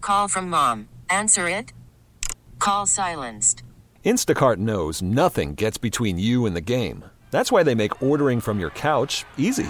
call from mom. Answer it. Call silenced. Instacart knows nothing gets between you and the game. That's why they make ordering from your couch easy.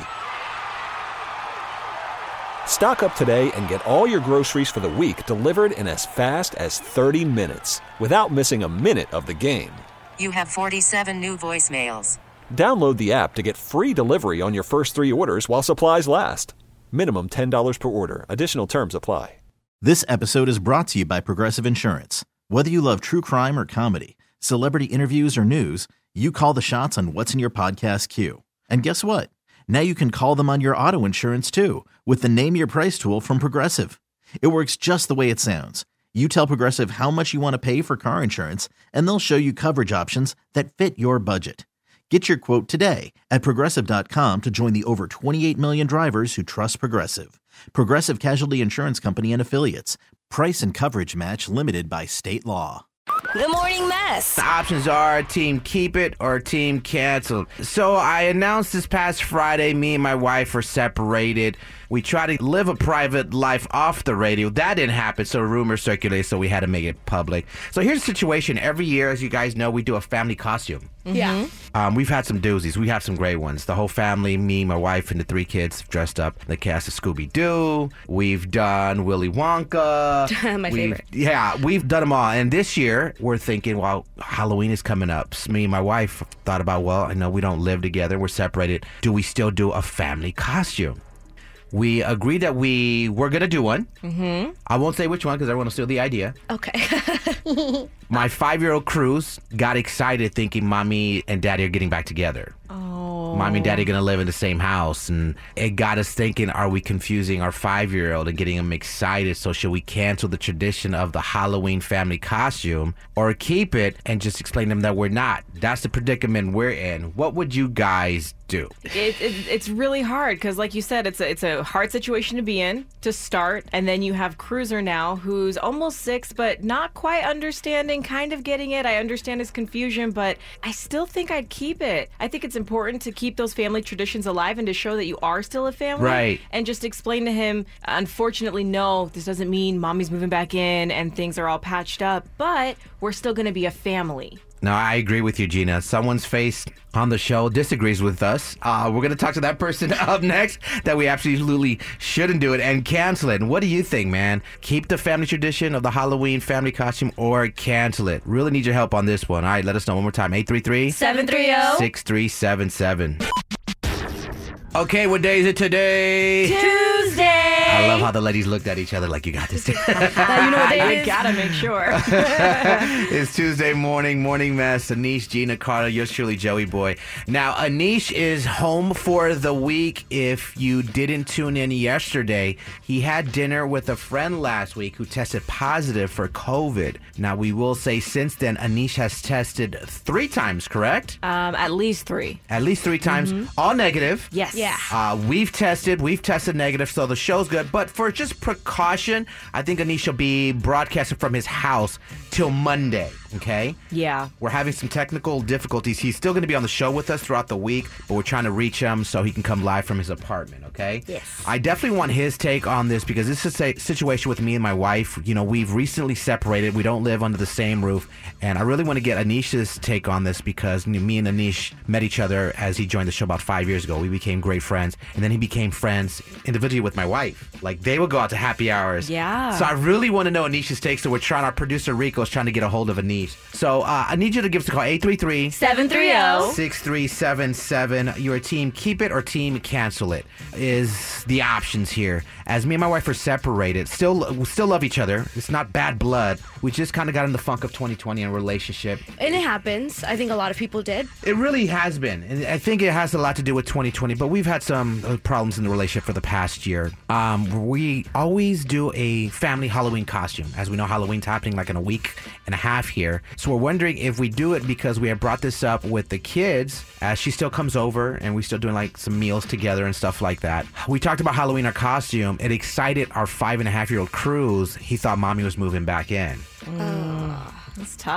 Stock up today and get all your groceries for the week delivered in as fast as 30 minutes without missing a minute of the game. You have 47 new voicemails. Download the app to get free delivery on your first 3 orders while supplies last. Minimum $10 per order. Additional terms apply. This episode is brought to you by Progressive Insurance. Whether you love true crime or comedy, celebrity interviews or news, you call the shots on what's in your podcast queue. And guess what? Now you can call them on your auto insurance too with the Name Your Price tool from Progressive. It works just the way it sounds. You tell Progressive how much you want to pay for car insurance, and they'll show you coverage options that fit your budget. Get your quote today at Progressive.com to join the over 28 million drivers who trust Progressive. Progressive Casualty Insurance Company and Affiliates. Price and coverage match limited by state law. The Morning Mess. The options are team keep it or team cancel. So I announced this past Friday, me and my wife are separated. We try to live a private life off the radio. That didn't happen, so rumors circulated, so we had to make it public. So here's the situation. Every year, as you guys know, we do a family costume. Yeah. We've had some doozies. We have some great ones. The whole family, me, my wife, and the 3 kids dressed up. The cast of Scooby-Doo. We've done Willy Wonka. My favorite. Yeah, we've done them all. And this year, we're thinking, well, Halloween is coming up. So me and my wife thought about, well, I know we don't live together. We're separated. Do we still do a family costume? We agreed that we were going to do one. Mm-hmm. I won't say which one because everyone will steal the idea. Okay. My 5-year-old Cruz got excited thinking Mommy and Daddy are getting back together. Oh. Mommy and Daddy are going to live in the same house. And it got us thinking, are we confusing our 5-year-old and getting him excited? So should we cancel the tradition of the Halloween family costume or keep it and just explain to them that we're not? That's the predicament we're in. What would you guys do? It's really hard because, like you said, it's a hard situation to be in to start, and then you have Cruiser now who's almost 6 but not quite understanding, kind of getting it. I understand his confusion, but I still think I'd keep it. I think it's important to keep those family traditions alive and to show that you are still a family. Right. And just explain to him, unfortunately, no, this doesn't mean Mommy's moving back in and things are all patched up, but we're still going to be a family. No, I agree with you, Gina. Someone's face on the show disagrees with us. We're going to talk to that person up next that we absolutely shouldn't do it and cancel it. And what do you think, man? Keep the family tradition of the Halloween family costume or cancel it? Really need your help on this one. All right, let us know one more time. 833-730-6377. Okay, what day is it today? Tuesday. I love how the ladies looked at each other like, you got this. You know what day it You is? gotta make sure. It's Tuesday morning mess. Anish, Gina, Carla, yours truly, Joey Boy. Now, Anish is home for the week. If you didn't tune in yesterday, he had dinner with a friend last week who tested positive for COVID. Now, we will say since then, Anish has tested 3 times, correct? At least 3. At least 3 times, all negative. Yes. Yeah. We've tested negative, so the show's good. But for just precaution, I think Anish will be broadcasting from his house till Monday, okay? Yeah. We're having some technical difficulties. He's still going to be on the show with us throughout the week, but we're trying to reach him so he can come live from his apartment, okay? Yes. I definitely want his take on this because this is a situation with me and my wife. You know, we've recently separated. We don't live under the same roof, and I really want to get Anish's take on this because me and Anish met each other as he joined the show about 5 years ago. We became great friends, and then he became friends individually with my wife. Like, they would go out to happy hours. Yeah. So I really want to know Anish's take, so we're trying, our producer Rico is trying to get a hold of Anish. So I need you to give us a call, 730. 833-6377. Your team keep it or team cancel it is the options here. As me and my wife are separated, still love each other. It's not bad blood. We just kind of got in the funk of 2020 in a relationship. And it happens. I think a lot of people did. It really has been. And I think it has a lot to do with 2020, but we've had some problems in the relationship for the past year. We always do a family Halloween costume. As we know, Halloween's happening like in a week and a half here. So we're wondering if we do it because we have brought this up with the kids as she still comes over and we still doing like some meals together and stuff like that. We talked about Halloween, our costume. It excited our 5.5-year-old Cruz. He thought Mommy was moving back in. That's tough.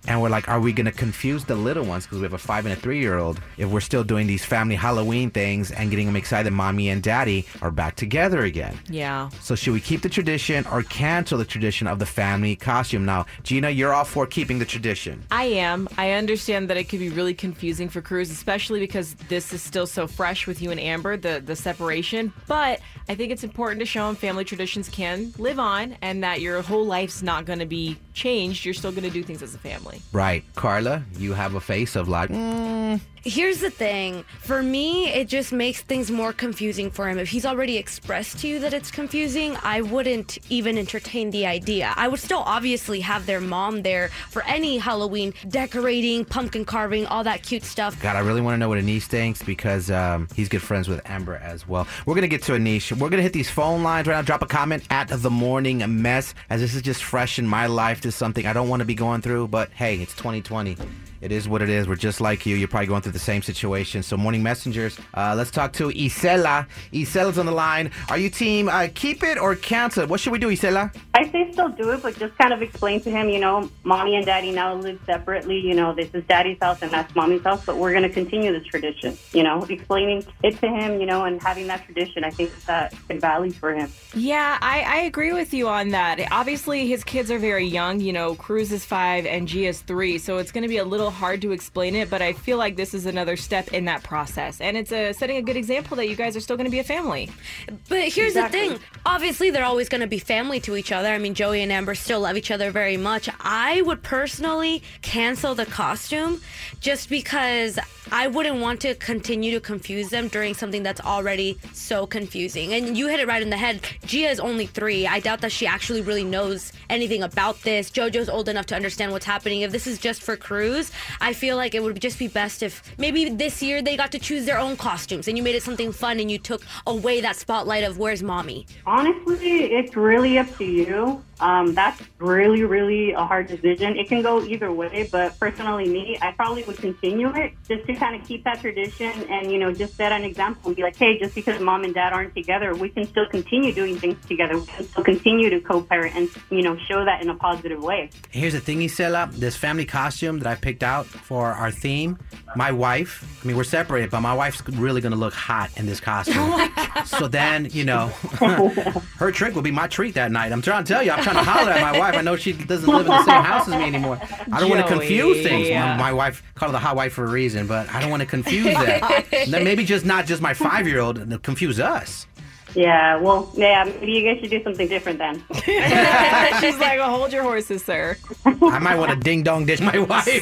And we're like, are we going to confuse the little ones? Because we have a 5 and a 3-year-old. If we're still doing these family Halloween things and getting them excited that mommy and daddy are back together again. Yeah. So should we keep the tradition or cancel the tradition of the family costume? Now, Gina, you're all for keeping the tradition. I am. I understand that it could be really confusing for Cruz, especially because this is still so fresh with you and Amber, the separation. But I think it's important to show them family traditions can live on and that your whole life's not going to be changed. You're still going to do things as a family. Right. Carla, you have a face of like, Here's the thing. For me, it just makes things more confusing for him. If he's already expressed to you that it's confusing, I wouldn't even entertain the idea. I would still obviously have their mom there for any Halloween decorating, pumpkin carving, all that cute stuff. God, I really want to know what Anish thinks because he's good friends with Amber as well. We're going to get to Anish. We're going to hit these phone lines right now. Drop a comment at The Morning Mess, as this is just fresh in my life. This is something I don't want to be going through, but hey, it's 2020. It is what it is. We're just like you. You're probably going through the same situation. So, Morning Messengers, let's talk to Isela. Isela's on the line. Are you team keep it or cancel it? What should we do, Isela? I say still do it, but just kind of explain to him, mommy and daddy now live separately. This is daddy's house and that's mommy's house, but we're going to continue this tradition. Explaining it to him, and having that tradition, I think that could value for him. Yeah, I agree with you on that. Obviously, his kids are very young. Cruz is 5 and G is 3, so it's going to be a little hard to explain it, but I feel like this is another step in that process. And it's setting a good example that you guys are still going to be a family. But here's the thing. Obviously, they're always going to be family to each other. I mean, Joey and Amber still love each other very much. I would personally cancel the costume just because I wouldn't want to continue to confuse them during something that's already so confusing. And you hit it right in the head. Gia is only 3. I doubt that she actually really knows anything about this. JoJo's old enough to understand what's happening. If this is just for Cruz, I feel like it would just be best if maybe this year they got to choose their own costumes and you made it something fun and you took away that spotlight of where's mommy. Honestly, it's really up to you. That's really, really a hard decision. It can go either way, but personally me, I probably would continue it just to kind of keep that tradition and, just set an example and be like, hey, just because mom and dad aren't together, we can still continue doing things together. We can still continue to co-parent and, show that in a positive way. Here's the thing, Isela. This family costume that I picked out for our theme, my wife, we're separated, but my wife's really going to look hot in this costume. Oh my God. So then, her trick will be my treat that night. I'm trying to tell you, I'm trying to holler at my wife. I know she doesn't live in the same house as me anymore. I don't want to confuse things. Yeah. My wife called her the hot wife for a reason, but I don't want to confuse that. Then maybe just not just my 5-year-old, confuse us. Yeah, maybe you guys should do something different then. She's like, well, hold your horses, sir. I might want to ding-dong dish my wife.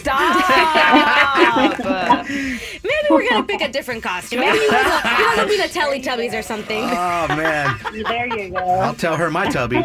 Stop! Maybe we're going to pick a different costume. Maybe you guys will be the Teletubbies or something. Oh, man. There you go. I'll tell her my tubby.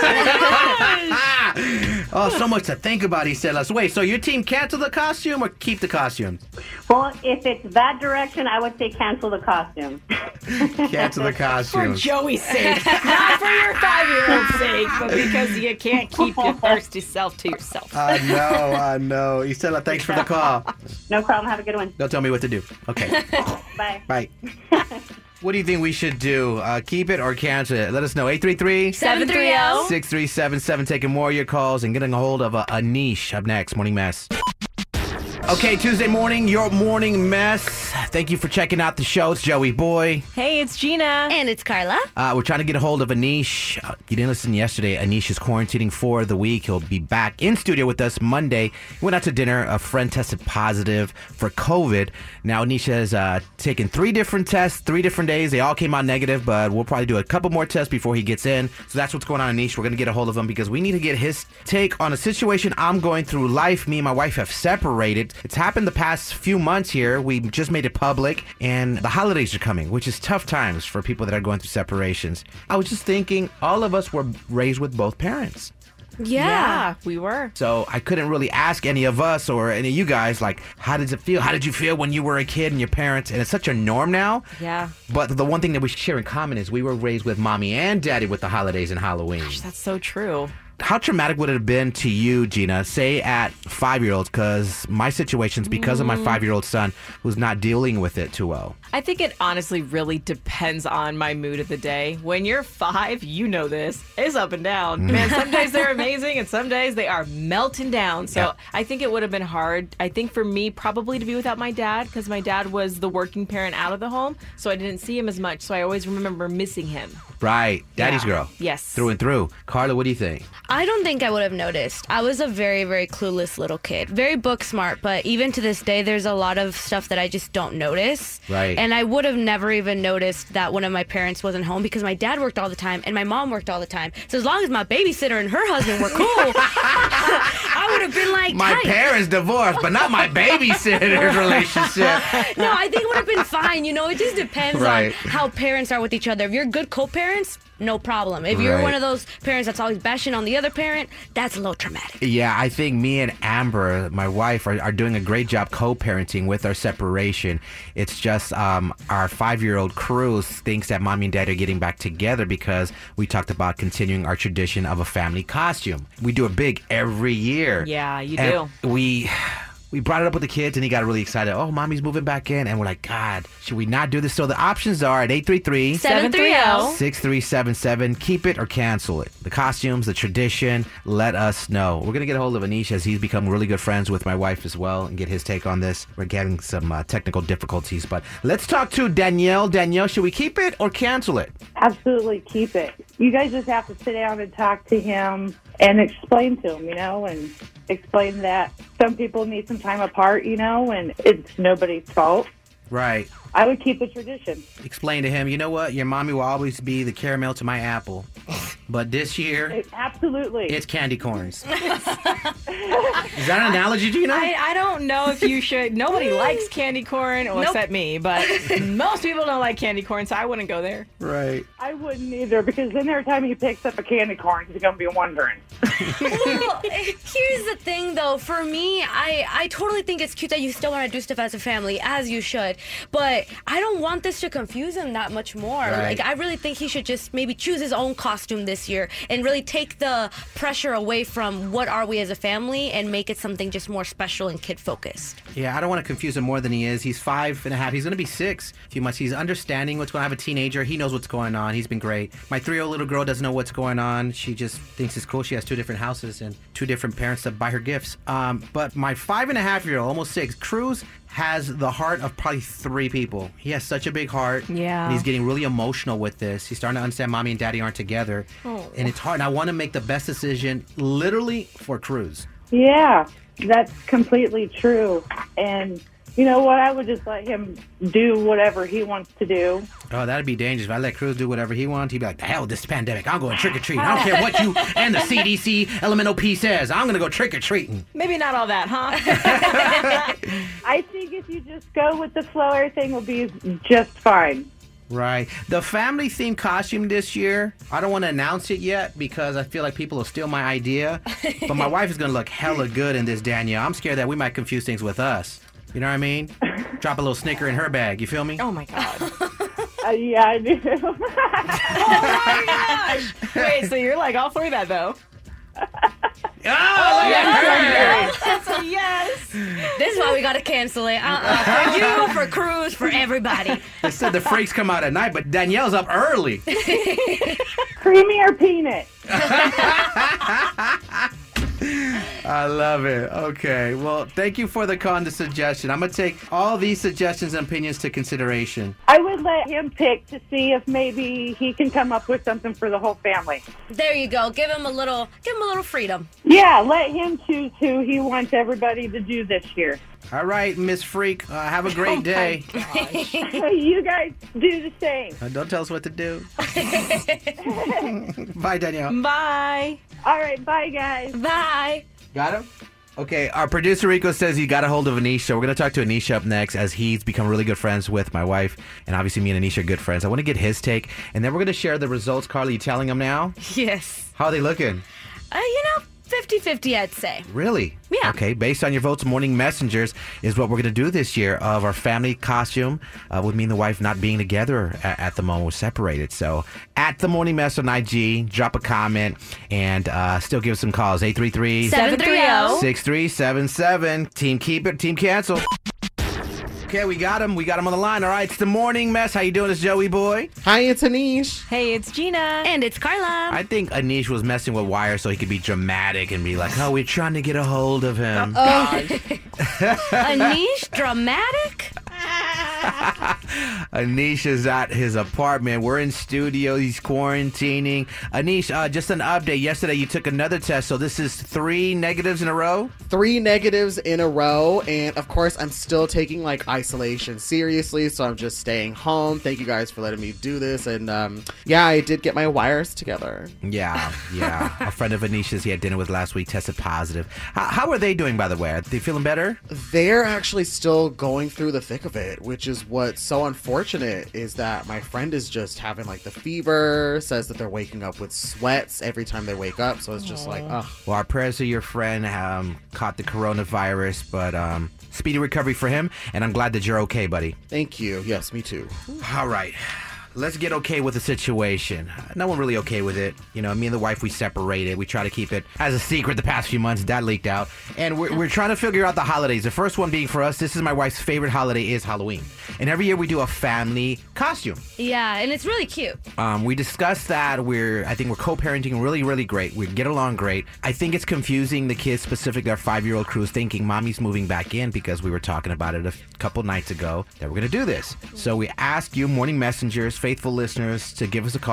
Oh, so much to think about, Isela. So wait, so your team cancel the costume or keep the costume? Well, if it's that direction, I would say cancel the costume. Cancel the costume. For Joey's sake. Not for your 5-year-old's sake, but because you can't keep your thirsty self to yourself. I know. Isela, thanks for the call. No problem. Have a good one. Don't tell me what to do. Okay. Bye. Bye. What do you think we should do? Keep it or cancel it? Let us know. 833-730-6377. Taking more of your calls and getting a hold of Anish up next. Morning Mess. Okay, Tuesday morning, your Morning Mess. Thank you for checking out the show. It's Joey Boy. Hey, it's Gina. And it's Carla. We're trying to get a hold of Anish. You didn't listen yesterday. Anish is quarantining for the week. He'll be back in studio with us Monday. We went out to dinner. A friend tested positive for COVID. Now, Anish has taken 3 different tests, 3 different days. They all came out negative, but we'll probably do a couple more tests before he gets in. So that's what's going on, Anish. We're going to get a hold of him because we need to get his take on a situation I'm going through life. Me and my wife have separated. It's happened the past few months here. We just made it public, and the holidays are coming, which is tough times for people that are going through separations. I was just thinking, all of us were raised with both parents. Yeah, we were. So I couldn't really ask any of us or any of you guys, like, how does it feel? How did you feel when you were a kid and your parents? And it's such a norm now. Yeah. But the one thing that we share in common is we were raised with mommy and daddy with the holidays and Halloween. Gosh, that's so true. how traumatic would it have been to you, Gina, say at 5-year-olds, because my situation's because of my 5-year-old son who's not dealing with it too well? I think it honestly really depends on my mood of the day. When you're 5, you know this. It's up and down. Man, some days they're amazing and some days they are melting down. So I think it would have been hard. I think for me, probably to be without my dad, because my dad was the working parent out of the home. So I didn't see him as much. So I always remember missing him. Right. Daddy's girl. Yes. Through and through. Carla, what do you think? I don't think I would have noticed. I was a very, very clueless little kid. Very book smart, but even to this day, there's a lot of stuff that I just don't notice. Right. And I would have never even noticed that one of my parents wasn't home because my dad worked all the time and my mom worked all the time. So as long as my babysitter and her husband were cool, I would have been like, my tight. parents divorced, but not my babysitter's relationship. No, I think it would have been fine. You know, it just depends on how parents are with each other. If you're good co-parents, no problem. If you're one of those parents that's always bashing on the other parent, that's a little traumatic. Yeah, I think me and Amber, my wife, are doing a great job co-parenting with our separation. It's just our 5-year-old Cruz thinks that mommy and dad are getting back together because we talked about continuing our tradition of a family costume. We do it big every year. Yeah, you And do. We brought it up with the kids, and he got really excited. Oh, mommy's moving back in. And we're like, God, should we not do this? So the options are at 833-730-6377. Keep it or cancel it. The costumes, the tradition, let us know. We're going to get a hold of Anish as he's become really good friends with my wife as well and get his take on this. We're getting some technical difficulties. But let's talk to Danielle. Danielle, should we keep it or cancel it? Absolutely keep it. You guys just have to sit down and talk to him and explain to him, and explain that some people need some time apart, and it's nobody's fault. Right. I would keep the tradition. Explain to him, you know what? Your mommy will always be the caramel to my apple. But this year, absolutely, it's candy corns. Is that an analogy, Gina? I don't know if you should. Nobody likes candy corn, except me, but most people don't like candy corn, so I wouldn't go there. Right. I wouldn't either, because then every time he picks up a candy corn, he's going to be wondering. Well, here's the thing, though. For me, I totally think it's cute that you still want to do stuff as a family, as you should. But I don't want this to confuse him that much more. Right. Like, I really think he should just maybe choose his own costume this year and really take the pressure away from what are we as a family and make it something just more special and kid-focused. Yeah, I don't want to confuse him more than he is. He's 5.5. He's going to be 6 in a few months. He's understanding what's going on. I have a teenager. He knows what's going on. He's been great. My 3-year-old little girl doesn't know what's going on. She just thinks it's cool. She has 2 different houses and 2 different parents to buy her gifts. But my 5.5-year-old, almost 6, Cruz, has the heart of probably 3 people. He has such a big heart. Yeah. And he's getting really emotional with this. He's starting to understand mommy and daddy aren't together. And it's hard. And I want to make the best decision literally for Cruz. Yeah, that's completely true. And you know what? I would just let him do whatever he wants to do. Oh, that'd be dangerous. If I let Cruz do whatever he wants, he'd be like, the hell with this pandemic. I'm going trick-or-treating. I don't care what you and the CDC LMNOP says. I'm going to go trick-or-treating. Maybe not all that, huh? I think if you just go with the flow, everything will be just fine. Right. The family-themed costume this year, I don't want to announce it yet because I feel like people will steal my idea. But my wife is going to look hella good in this, Danielle. I'm scared that we might confuse things with us. You know what I mean? Drop a little Snicker in her bag. You feel me? Oh, my God. Yeah, I do. Oh, my gosh. Wait, so you're like all for that, though? Yes! That's a yes. This is why we got to cancel it. For you, for Cruz, for everybody. They said the freaks come out at night, but Danielle's up early. Creamy or peanut? I love it. Okay. Well, thank you for the suggestion. I'm going to take all these suggestions and opinions to consideration. I would let him pick to see if maybe he can come up with something for the whole family. There you go. Give him a little freedom. Yeah, let him choose who he wants everybody to do this year. All right, Miss Freak. Have a great day. You guys do the same. Don't tell us what to do. Bye, Danielle. Bye. All right, bye, guys. Bye. Got him? Okay, our producer Rico says he got a hold of Anish, so we're going to talk to Anish up next as he's become really good friends with my wife, and obviously me and Anish are good friends. I want to get his take, and then we're going to share the results. Carly, you telling him now? Yes. How are they looking? 50-50, I'd say. Really? Yeah. Okay, based on your votes, Morning Messengers is what we're going to do this year of our family costume with me and the wife not being together at the moment. We're separated. So at the Morning Mess on IG, drop a comment and still give us some calls. 833-730-6377. Team Keep It, Team Cancel. Okay, we got him. We got him on the line. All right, it's the Morning Mess. How you doing, it's Joey Boy? Hi, it's Anish. Hey, it's Gina. And it's Carla. I think Anish was messing with Wire so he could be dramatic and be like, oh, we're trying to get a hold of him. Anish, dramatic? Anish is at his apartment. We're in studio. He's quarantining. Anish, just an update. Yesterday you took another test, so this is 3 negatives in a row? 3 negatives in a row, and of course I'm still taking like isolation seriously, so I'm just staying home. Thank you guys for letting me do this, and yeah, I did get my wires together. Yeah. A friend of Anish's he had dinner with last week tested positive. How are they doing, by the way? Are they feeling better? They're actually still going through the thick of it, which is what's so unfortunate is that my friend is just having like the fever, says that they're waking up with sweats every time they wake up, so it's just like, ugh. Well, our prayers to your friend caught the coronavirus, but speedy recovery for him, and I'm glad that you're okay, buddy. Thank you. Yes, me too. All right. Let's get okay with the situation. No one really okay with it. You know, me and the wife, we separated. We try to keep it as a secret the past few months. That leaked out. And we're trying to figure out the holidays. The first one being for us, this is my wife's favorite holiday, is Halloween. And every year we do a family costume. Yeah, and it's really cute. We discussed that. I think we're co-parenting really, really great. We get along great. I think it's confusing the kids, specifically our 5-year-old Cruz, thinking mommy's moving back in because we were talking about it a couple nights ago that we're going to do this. So we ask you, Morning Messengers, faithful listeners, to give us a call,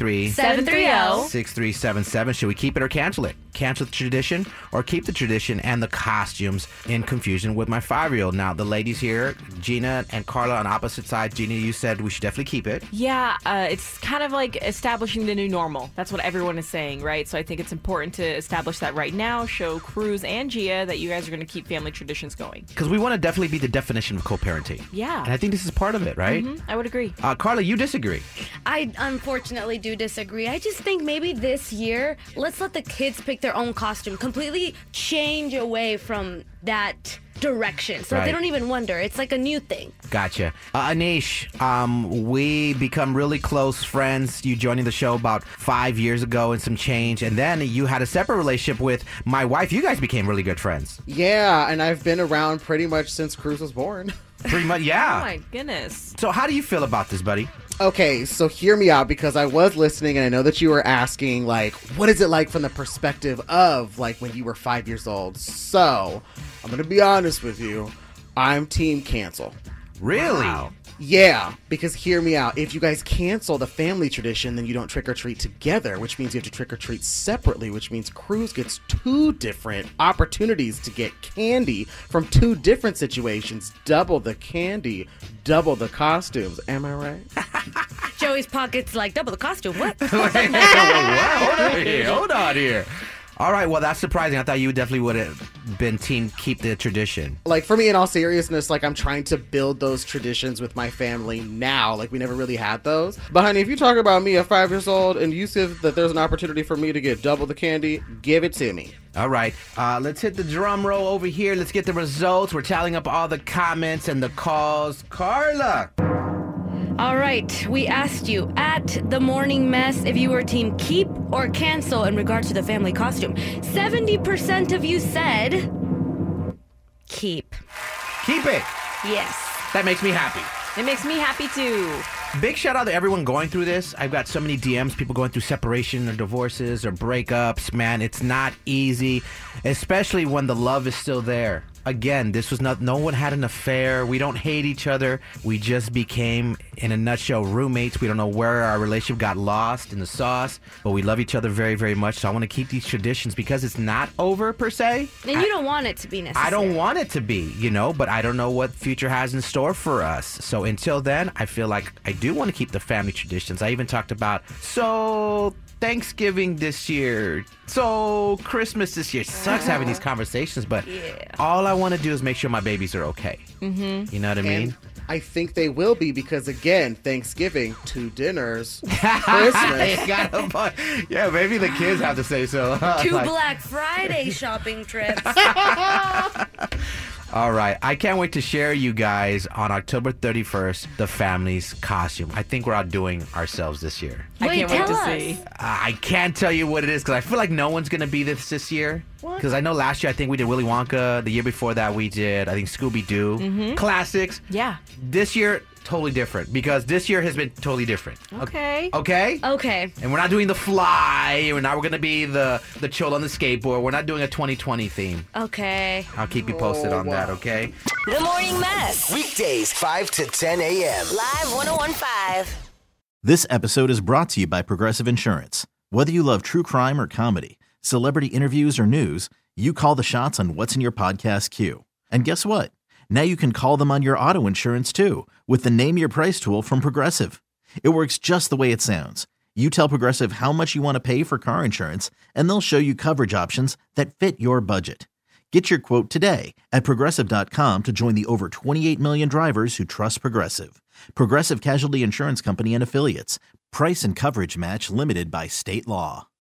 833-730-6377. Should we keep it or cancel it? Cancel the tradition or keep the tradition and the costumes in confusion with my 5-year-old. Now, the ladies here, Gina and Carla on opposite sides. Gina, you said we should definitely keep it. Yeah, it's kind of like establishing the new normal. That's what everyone is saying, right? So I think it's important to establish that right now, show Cruz and Gia that you guys are going to keep family traditions going. Because we want to definitely be the definition of co-parenting. Yeah. And I think this is part of it, right? Mm-hmm. I would agree. Carla, you disagree. I unfortunately do disagree. I just think maybe this year, let's let the kids pick their own costume. Completely change away from that direction so that they don't even wonder. It's like a new thing. Gotcha. Anish, we become really close friends. You joining the show about 5 years ago and some change. And then you had a separate relationship with my wife. You guys became really good friends. Yeah, and I've been around pretty much since Cruz was born. Pretty much, yeah. Oh my goodness. So how do you feel about this, buddy? Okay, so hear me out, because I was listening and I know that you were asking, like, what is it like from the perspective of, like, when you were 5 years old? So, I'm going to be honest with you. I'm team cancel. Really? Wow. Yeah, because hear me out. If you guys cancel the family tradition, then you don't trick or treat together, which means you have to trick or treat separately, which means Cruz gets 2 different opportunities to get candy from 2 different situations. Double the candy, double the costumes. Am I right? Joey's pockets like double the costume. What? Hold on here. All right, well, that's surprising. I thought you definitely would have been team keep the tradition. Like, for me, in all seriousness, like, I'm trying to build those traditions with my family now. Like, we never really had those. But, honey, if you talk about me at 5 years old and you see that there's an opportunity for me to get double the candy, give it to me. All right, let's hit the drum roll over here. Let's get the results. We're tallying up all the comments and the calls. Carla! All right, we asked you at The Morning Mess if you were team keep or cancel in regard to the family costume. 70% of you said keep. Keep it. Yes. That makes me happy. It makes me happy too. Big shout out to everyone going through this. I've got so many DMs, people going through separation or divorces or breakups. Man, it's not easy, especially when the love is still there. Again, this was no one had an affair. We don't hate each other. We just became, in a nutshell, roommates. We don't know where our relationship got lost in the sauce, but we love each other very, very much. So I want to keep these traditions because it's not over per se. And you don't want it to be necessary. I don't want it to be, but I don't know what future has in store for us. So until then, I feel like I do want to keep the family traditions. I even talked about, Thanksgiving this year, so Christmas this year. It sucks having these conversations, but all I want to do is make sure my babies are okay. Mm-hmm. You know what I mean? I think they will be because, again, Thanksgiving, 2 dinners, Christmas. Yeah, maybe the kids have to say so. 2 Black Friday shopping trips. All right. I can't wait to share you guys on October 31st the family's costume. I think we're outdoing ourselves this year. I can't wait to tell see. us. I can't tell you what it is because I feel like no one's going to be this year. Because I know last year I think we did Willy Wonka. The year before that we did, I think, Scooby-Doo. Classics. Yeah. This year, totally different because this year has been totally different. Okay. Okay? Okay. And we're not doing the fly. We're going to be the cholo on the skateboard. We're not doing a 2020 theme. Okay. I'll keep you posted on that, okay? The Morning Mess. Weekdays 5 to 10 a.m. Live 101.5. This episode is brought to you by Progressive Insurance. Whether you love true crime or comedy, celebrity interviews or news, you call the shots on what's in your podcast queue. And guess what? Now you can call them on your auto insurance too with the Name Your Price tool from Progressive. It works just the way it sounds. You tell Progressive how much you want to pay for car insurance, and they'll show you coverage options that fit your budget. Get your quote today at Progressive.com to join the over 28 million drivers who trust Progressive. Progressive Casualty Insurance Company and Affiliates. Price and coverage match limited by state law.